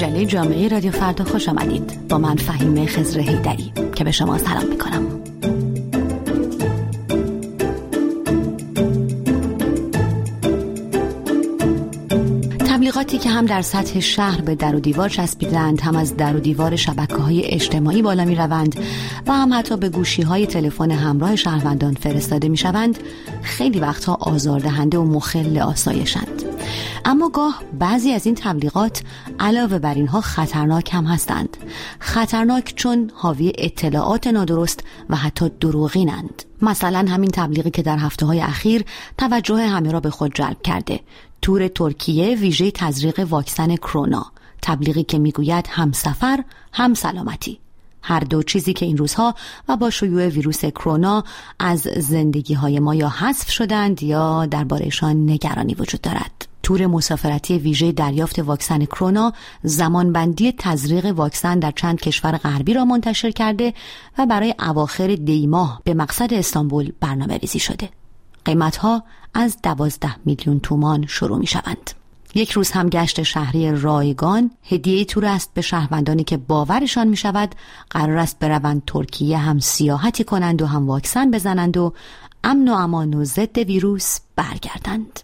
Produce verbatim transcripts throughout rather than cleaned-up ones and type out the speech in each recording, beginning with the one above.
مجله جامعه رادیو فردا خوش آمدید. با من فهیم خضر حیدری که به شما سلام میکنم. تبلیغاتی که هم در سطح شهر به در و دیوار چسبیدند، هم از در و دیوار شبکه‌های اجتماعی بالا می‌روند و هم حتی به گوشی‌های تلفن همراه شهروندان فرستاده می‌شوند، خیلی وقتها آزاردهنده و مخل آسایشند. اما گاه بعضی از این تبلیغات علاوه بر اینها خطرناک هم هستند. خطرناک چون حاوی اطلاعات نادرست و حتی دروغینند. مثلا همین تبلیغی که در هفته‌های اخیر توجه همه را به خود جلب کرده، تور ترکیه ویژه تزریق واکسن کرونا، تبلیغی که میگوید هم سفر هم سلامتی، هر دو چیزی که این روزها و با شیوع ویروس کرونا از زندگی‌های ما یا حذف شدند یا درباره‌شان نگرانی وجود دارد. تور مسافرتی ویژه دریافت واکسن کرونا زمانبندی تزریق واکسن در چند کشور غربی را منتشر کرده و برای اواخر دی ماه به مقصد استانبول برنامه ریزی شده. قیمت‌ها از دوازده میلیون تومان شروع می شوند. یک روز هم گشت شهری رایگان هدیه تور است به شهروندانی که باورشان می شود قرار است بروند ترکیه، هم سیاحتی کنند و هم واکسن بزنند و امن و امان و ضد ویروس برگردند.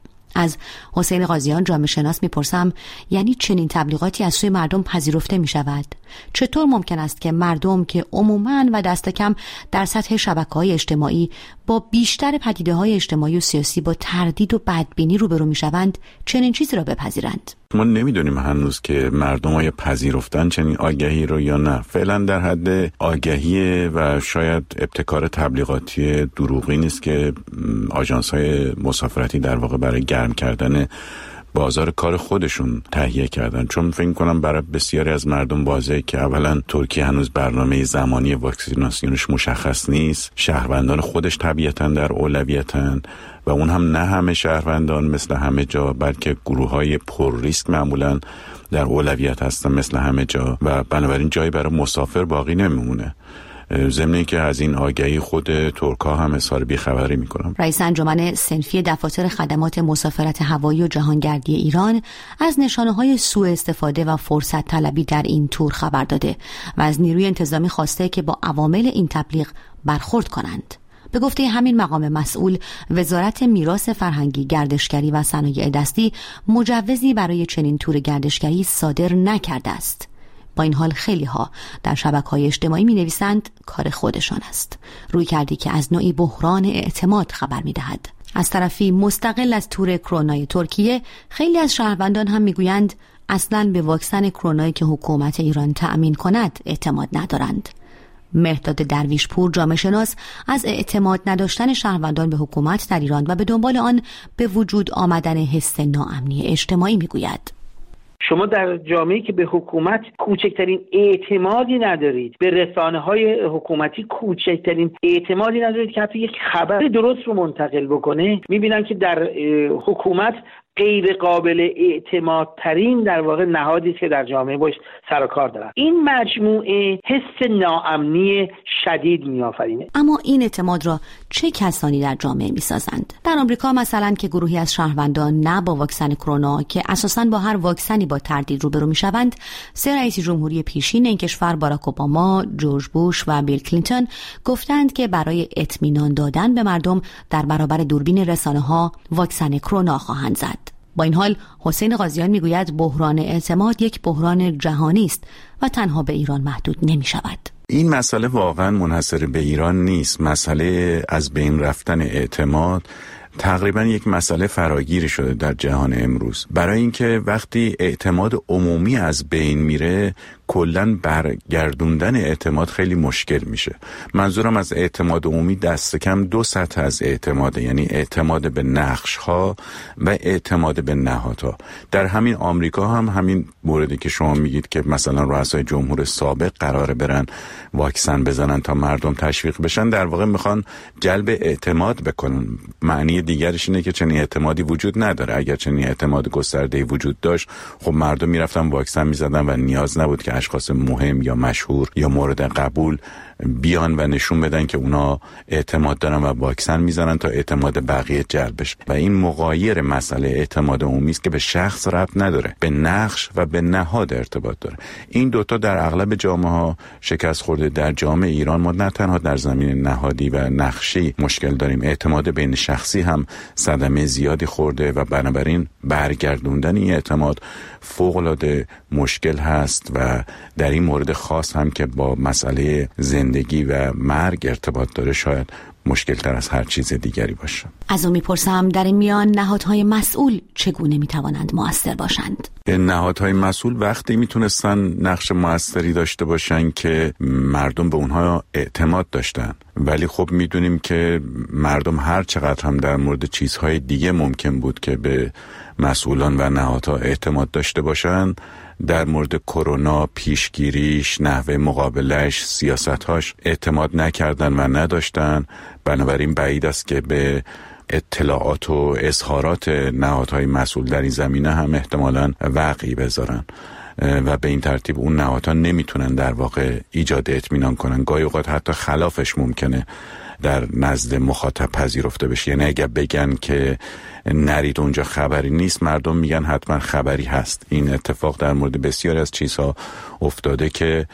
از حسین قاضیان جامعه شناس میپرسم یعنی چنین تبلیغاتی از سوی مردم پذیرفته می شود؟ چطور ممکن است که مردم که عموماً و دست کم در سطح شبکه‌های اجتماعی با بیشتر پدیده‌های اجتماعی و سیاسی با تردید و بدبینی روبرو میشوند چنین چیزی را بپذیرند؟ ما نمیدونیم هنوز که مردم های پذیرفتن چنین آگهی رو یا نه. فعلا در حد آگهی و شاید ابتکار تبلیغاتی دروغی نیست که آژانس های مسافرتی در واقع برای گرم کردن بازار کار خودشون تهیه کردن، چون فکر کنم برای بسیاری از مردم واضحه که اولا ترکیه هنوز برنامه زمانی واکسیناسیونش مشخص نیست، شهروندان خودش طبیعتاً در اولویتن و اون هم نه همه شهروندان مثل همه جا، بلکه گروه‌های پر ریسک معمولاً در اولویت هستن مثل همه جا و بنابراین جایی برای مسافر باقی نمیمونه. ضمن اینکه از این آگهی خود ترک‌ها هم اظهار بی‌خبری می‌کنن. رئیس انجمن صنفی دفاتر خدمات مسافرت هوایی و جهانگردی ایران از نشانه‌های سوء استفاده و فرصت طلبی در این تور خبر داده و از نیروی انتظامی خواسته که با عوامل این تبلیغ برخورد کنند. به گفته همین مقام مسئول، وزارت میراث فرهنگی، گردشگری و صنایع دستی مجوزی برای چنین تور گردشگری صادر نکرده است. با این حال خیلی ها در شبکه‌های اجتماعی می نویسند کار خودشان است، روی کردی که از نوعی بحران اعتماد خبر می دهد. از طرفی مستقل از تور کرونای ترکیه، خیلی از شهروندان هم می گویند اصلاً به واکسن کرونایی که حکومت ایران تأمین کند اعتماد ندارند. مهرداد درویشپور جامعه شناس از اعتماد نداشتن شهروندان به حکومت در ایران و به دنبال آن به وجود آمدن حس ناامنی اجتماعی می گوید. شما در جامعه‌ای که به حکومت کوچکترین اعتمادی ندارید، به رسانه‌های حکومتی کوچکترین اعتمادی ندارید که حتی یک خبر درست رو منتقل بکنه، می‌بینن که در حکومت غیر قابل اعتماد ترین در واقع نهادی که در جامعه باش سر و کار دارن. این مجموعه حس ناامنی شدید میآفرینه. اما این اعتماد را چه کسانی در جامعه میسازند؟ در آمریکا مثلا که گروهی از شهروندان نه با واکسن کرونا که اساساً با هر واکسنی با تردید روبرو میشوند، سه رئیس جمهوری پیشین این کشور باراک اوباما، جورج بوش و بیل کلینتون گفتند که برای اطمینان دادن به مردم در برابر دوربین رسانه‌ها واکسن کرونا خواهند زد. با این حال حسین قاضیان میگوید بحران اعتماد یک بحران جهانی است و تنها به ایران محدود نمی شود. این مسئله واقعا منحصر به ایران نیست. مسئله از بین رفتن اعتماد تقریبا یک مسئله فراگیر شده در جهان امروز، برای اینکه وقتی اعتماد عمومی از بین میره کلاً برگردوندن اعتماد خیلی مشکل میشه. منظورم از اعتماد عمومی دست کم دو سطح از اعتماده، یعنی اعتماد به نقش ها و اعتماد به نهادها. در همین آمریکا هم همین موردی که شما میگید که مثلا رؤسای جمهور سابق قراره برن واکسن بزنن تا مردم تشویق بشن، در واقع میخوان جلب اعتماد بکنن. معنی دیگرش اینه که چنین اعتمادی وجود نداره. اگر چنین اعتماد گسترده‌ای وجود داشت، خب مردم میرفتن واکسن میزدن و نیاز نبود که اشخاص مهم یا مشهور یا مورد قبول بیان و نشون بدن که اونا اعتماد دارن و واکسن میزنن تا اعتماد بقیه جلب بشه. و این مغایر مسئله اعتماد عمومی است که به شخص ربط نداره، به نقش و به نهاد ارتباط داره. این دوتا در اغلب جامعه ها شکست خورده. در جامعه ایران ما نه تنها در زمین نهادی و نقشی مشکل داریم، اعتماد بین شخصی هم صدمه زیادی خورده و بنابراین برگردوندن این اعتماد فوق‌العاده مشکل هست و در این مورد خاص هم که با مسئله زندگی و مرگ ارتباط داره شاید مشکل تر از هر چیز دیگری باشه. از اون میپرسم در این میان نهادهای مسئول چگونه میتوانند مؤثر باشند؟ نهادهای مسئول وقتی میتونستن نقش مؤثری داشته باشن که مردم به اونها اعتماد داشتن، ولی خب میدونیم که مردم هر چقدر هم در مورد چیزهای دیگه ممکن بود که به مسئولان و نهادها اعتماد داشته باشن، در مورد کرونا پیشگیریش، نحوه مقابلش، سیاستهاش اعتماد نکردن و نداشتن. بنابراین بعید است که به اطلاعات و اظهارات نهادهای مسئول در این زمینه هم احتمالاً وقعی بذارن و به این ترتیب اون نهادها نمیتونن در واقع ایجاد اطمینان کنن. گاهی اوقات حتی خلافش ممکنه در نزد مخاطب پذیرفته بشه. یعنی اگر بگن که نرید اونجا خبری نیست، مردم میگن حتما خبری هست. این اتفاق در مورد بسیاری از چیزها افتاده که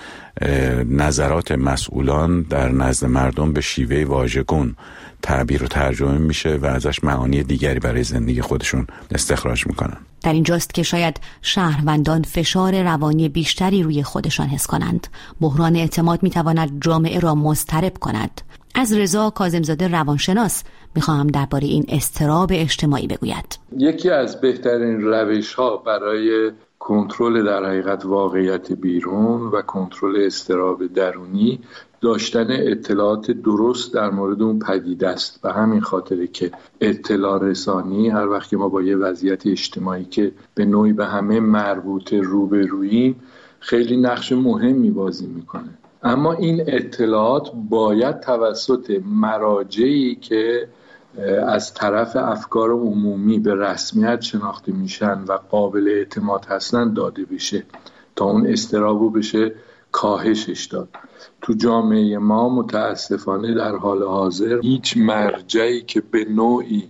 نظرات مسئولان در نزد مردم به شیوه واژگون تعبیر و ترجمه میشه و ازش معانی دیگری برای زندگی خودشون استخراج میکنن. در اینجاست که شاید شهروندان فشار روانی بیشتری روی خودشان حس کنند. بحران اعتماد میتواند جامعه را مضطرب کند. از رضا کاظمزاده روانشناس میخواهم درباره این اضطراب اجتماعی بگوید. یکی از بهترین روش‌ها برای کنترل در حقیقت واقعیت بیرون و کنترل اضطراب درونی داشتن اطلاعات درست در مورد اون پدیده است. و همین خاطره که اطلاع رسانی هر وقت که ما با یه وضعیت اجتماعی که به نوعی به همه مربوط روبروییم خیلی نقش مهمی بازی میکنه. اما این اطلاعات باید توسط مراجعی که از طرف افکار عمومی به رسمیت شناخته میشن و قابل اعتماد هستن داده بشه تا اون اضطرابو بشه کاهشش داد. تو جامعه ما متاسفانه در حال حاضر هیچ مرجعی که به نوعی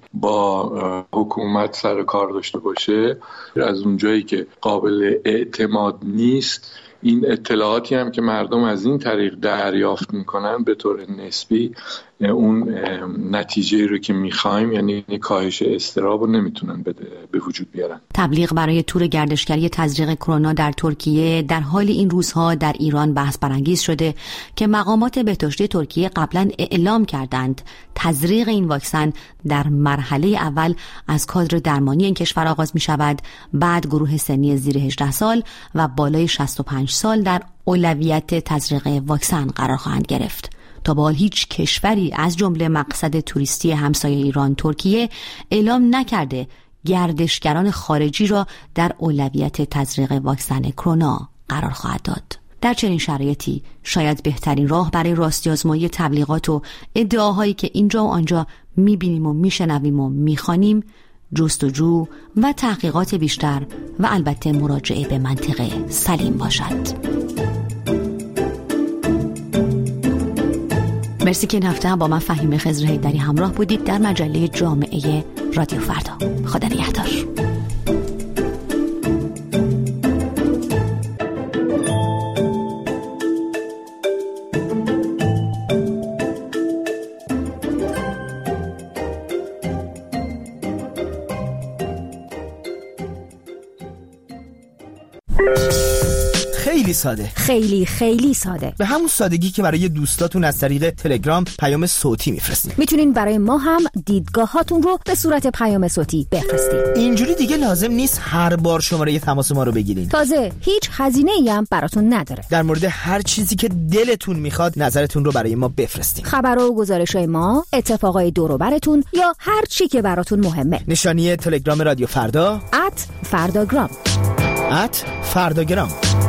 با حکومت سر کار داشته باشه از اونجایی که قابل اعتماد نیست، این اطلاعاتی هم که مردم از این طریق دریافت میکنن به طور نسبی اون نتیجه رو که میخوایم، یعنی کاهش اضطراب رو نمیتونن به وجود بیارن. تبلیغ برای تور گردشگری تزریق کرونا در ترکیه در حال این روزها در ایران بحث برانگیز شده که مقامات بهداشتی ترکیه قبلا اعلام کردند تزریق این واکسن در مرحله اول از کادر درمانی این کشور آغاز می شود، بعد گروه سنی زیر هجده سال و بالای شصت و پنج سال در اولویت تزریق واکسن قرار خواهند گرفت. تا به حال هیچ کشوری از جمله مقصد توریستی همسایه ایران ترکیه اعلام نکرده گردشگران خارجی را در اولویت تزریق واکسن کرونا قرار خواهد داد. در چنین شرایطی شاید بهترین راه برای راستی‌آزمایی تبلیغات و ادعاهایی که اینجا و آنجا می‌بینیم و می‌شنویم و می‌خوانیم جستجو و تحقیقات بیشتر و البته مراجعه به منطق سلیم باشد. مرسی که این هفته با من فهیمه خضر حیدری همراه بودید در مجله جامعه رادیو فردا. خدا نگهدار. خیلی ساده، خیلی خیلی ساده، به همون سادگی که برای دوستاتون از طریق تلگرام پیام صوتی میفرستین. میتونین برای ما هم دیدگاهاتون رو به صورت پیام صوتی بفرستین. اینجوری دیگه لازم نیست هر بار شماره تماس ما رو بگیرین. تازه هیچ هزینه‌ای هم براتون نداره. در مورد هر چیزی که دلتون میخواد نظرتون رو برای ما بفرستین. خبر و گزارش‌های ما، اتفاقای دور و براتون یا هر چی که براتون مهمه. نشانی تلگرام رادیو فردا ات فرداگرام ات فرداگرام